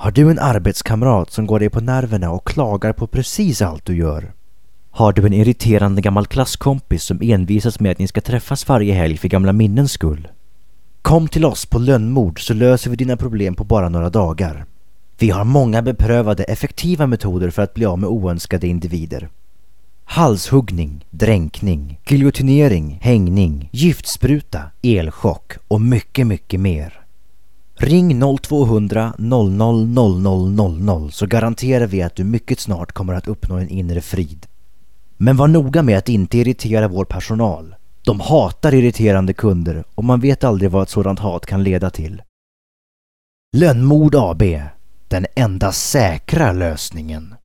Har du en arbetskamrat som går dig på nerverna och klagar på precis allt du gör? Har du en irriterande gammal klasskompis som envisas med att ni ska träffas varje helg för gamla minnens skull? Kom till oss på Lönnmord så löser vi dina problem på bara några dagar. Vi har många beprövade, effektiva metoder för att bli av med oönskade individer. Halshuggning, dränkning, giljotinering, hängning, giftspruta, elchock och mycket, mycket mer. Ring 0200 00 00 00 så garanterar vi att du mycket snart kommer att uppnå en inre frid. Men var noga med att inte irritera vår personal. De hatar irriterande kunder och man vet aldrig vad ett sådant hat kan leda till. Lönnmord AB, den enda säkra lösningen.